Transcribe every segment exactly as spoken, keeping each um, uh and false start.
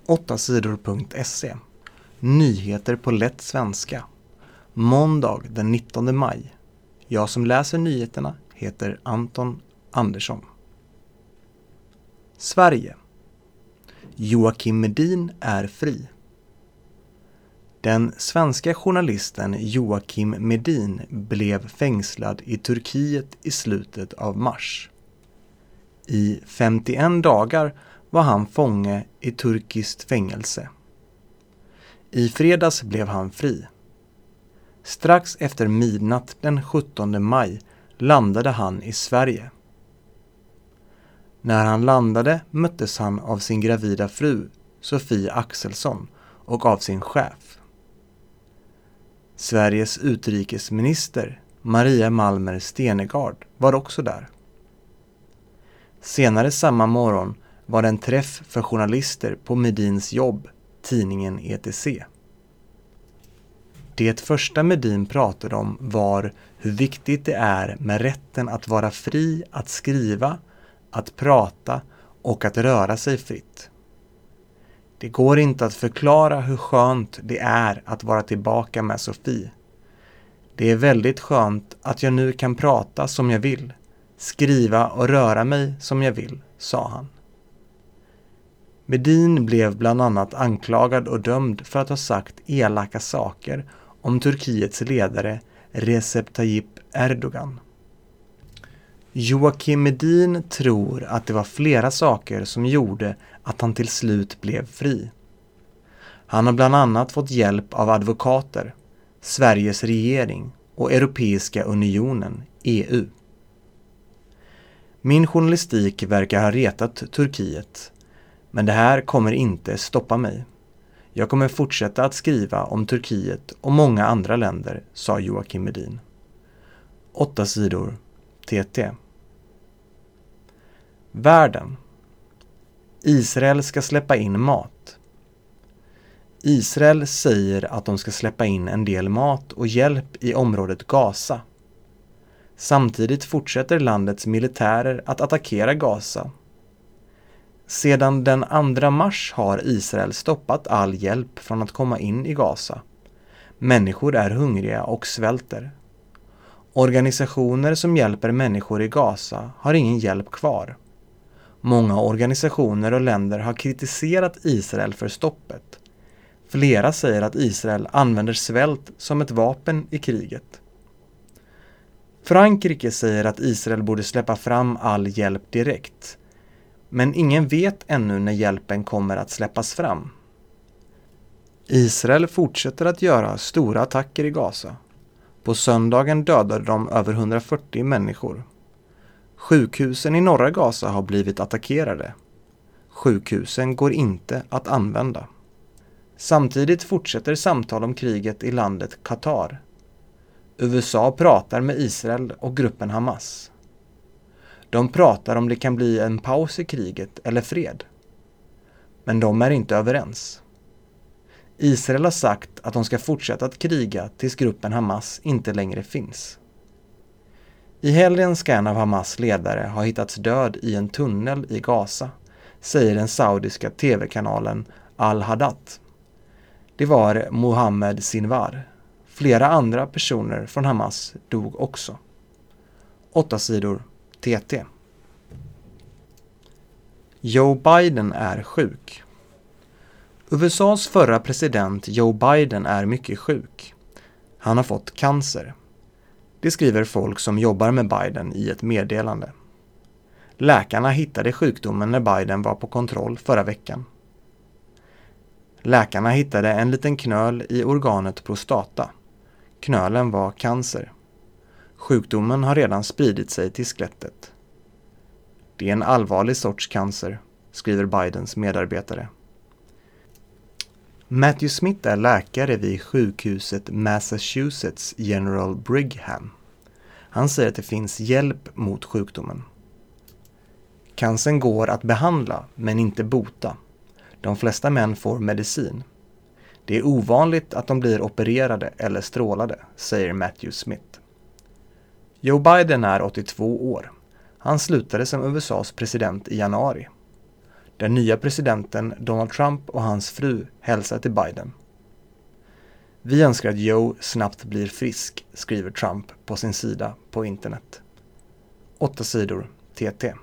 åtta sidor punkt se. Nyheter på lätt svenska. Måndag den nittonde maj. Jag som läser nyheterna heter Anton Andersson. Sverige. Joakim Medin är fri. Den svenska journalisten Joakim Medin blev fängslad i Turkiet i slutet av mars. I femtioen dagar var han fånge i turkiskt fängelse. I fredags blev han fri. Strax efter midnatt den sjuttonde maj landade han i Sverige. När han landade möttes han av sin gravida fru Sofie Axelsson och av sin chef. Sveriges utrikesminister Maria Malmer Stenergard var också där. Senare samma morgon var det en träff för journalister på Medins jobb, tidningen E T C. Det första Medin pratade om var hur viktigt det är med rätten att vara fri att skriva, att prata och att röra sig fritt. Det går inte att förklara hur skönt det är att vara tillbaka med Sofie. Det är väldigt skönt att jag nu kan prata som jag vill, skriva och röra mig som jag vill, sa han. Medin blev bland annat anklagad och dömd för att ha sagt elaka saker om Turkiets ledare Recep Tayyip Erdogan. Joakim Medin tror att det var flera saker som gjorde att han till slut blev fri. Han har bland annat fått hjälp av advokater, Sveriges regering och Europeiska unionen, E U. Min journalistik verkar ha retat Turkiet, men det här kommer inte stoppa mig. Jag kommer fortsätta att skriva om Turkiet och många andra länder, sa Joakim Medin. Åtta sidor T T. Världen. Israel ska släppa in mat. Israel säger att de ska släppa in en del mat och hjälp i området Gaza. Samtidigt fortsätter landets militärer att attackera Gaza. Sedan den andra mars har Israel stoppat all hjälp från att komma in i Gaza. Människor är hungriga och svälter. Organisationer som hjälper människor i Gaza har ingen hjälp kvar. Många organisationer och länder har kritiserat Israel för stoppet. Flera säger att Israel använder svält som ett vapen i kriget. Frankrike säger att Israel borde släppa fram all hjälp direkt. Men ingen vet ännu när hjälpen kommer att släppas fram. Israel fortsätter att göra stora attacker i Gaza. På söndagen dödade de över hundrafyrtio människor. Sjukhusen i norra Gaza har blivit attackerade. Sjukhusen går inte att använda. Samtidigt fortsätter samtal om kriget i landet Qatar. U S A pratar med Israel och gruppen Hamas. De pratar om det kan bli en paus i kriget eller fred. Men de är inte överens. Israel har sagt att de ska fortsätta att kriga tills gruppen Hamas inte längre finns. I helgen ska en av Hamas ledare ha hittats död i en tunnel i Gaza, säger den saudiska tv-kanalen Al-Hadat. Det var Mohammed Sinwar. Flera andra personer från Hamas dog också. Åtta sidor T T. Joe Biden är sjuk. U S A:s förra president Joe Biden är mycket sjuk. Han har fått cancer. Det skriver folk som jobbar med Biden i ett meddelande. Läkarna hittade sjukdomen när Biden var på kontroll förra veckan. Läkarna hittade en liten knöl i organet prostata. Knölen var cancer. Sjukdomen har redan spridit sig till skelettet. Det är en allvarlig sorts cancer, skriver Bidens medarbetare. Matthew Smith är läkare vid sjukhuset Massachusetts General Brigham. Han säger att det finns hjälp mot sjukdomen. Cancern går att behandla men inte bota. De flesta män får medicin. Det är ovanligt att de blir opererade eller strålade, säger Matthew Smith. Joe Biden är åttiotvå år. Han slutade som U S A:s president i januari. Den nya presidenten Donald Trump och hans fru hälsar till Biden. Vi önskar att Joe snabbt blir frisk, skriver Trump på sin sida på internet. Åtta sidor T T.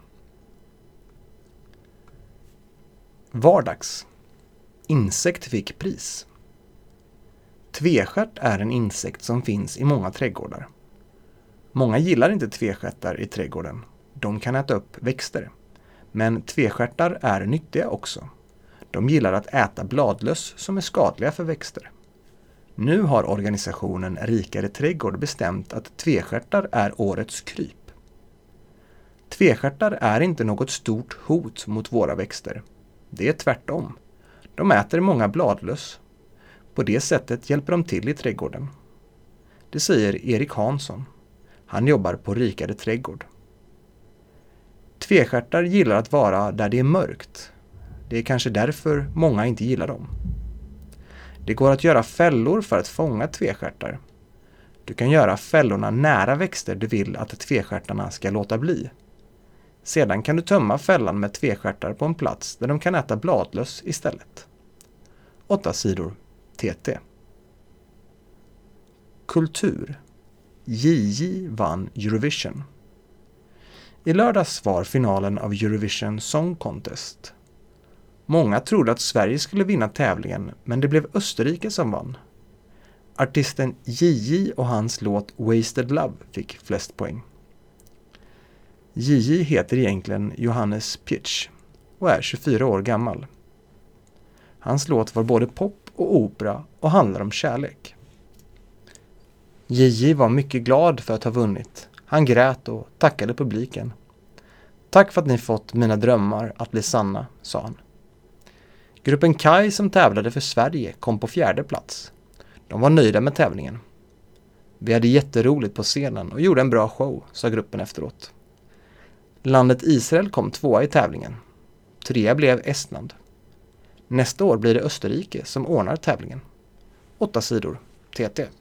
Vardags. Insekt fick pris. Tvestjärt är en insekt som finns i många trädgårdar. Många gillar inte tvestjärtar i trädgården. De kan äta upp växter. Men tvestjärtar är nyttiga också. De gillar att äta bladlöss som är skadliga för växter. Nu har organisationen Rikare trädgård bestämt att tvestjärtar är årets kryp. Tvestjärtar är inte något stort hot mot våra växter. Det är tvärtom. De äter många bladlöss. På det sättet hjälper de till i trädgården. Det säger Erik Hansson. Han jobbar på Rikare trädgård. Tvestjärtar gillar att vara där det är mörkt. Det är kanske därför många inte gillar dem. Det går att göra fällor för att fånga tvestjärtar. Du kan göra fällorna nära växter du vill att tvestjärtarna ska låta bli. Sedan kan du tömma fällan med tvestjärtar på en plats där de kan äta bladlöss istället. Åtta sidor T T. Kultur. J J vann Eurovision. I lördags var finalen av Eurovision Song Contest. Många trodde att Sverige skulle vinna tävlingen, men det blev Österrike som vann. Artisten J J och hans låt Wasted Love fick flest poäng. J J heter egentligen Johannes Pitsch och är tjugofyra år gammal. Hans låt var både pop och opera och handlar om kärlek. J J var mycket glad för att ha vunnit. Han grät och tackade publiken. Tack för att ni fått mina drömmar att bli sanna, sa han. Gruppen Kai som tävlade för Sverige kom på fjärde plats. De var nöjda med tävlingen. Vi hade jätteroligt på scenen och gjorde en bra show, sa gruppen efteråt. Landet Israel kom tvåa i tävlingen. Trea blev Estland. Nästa år blir det Österrike som ordnar tävlingen. Åtta sidor T T.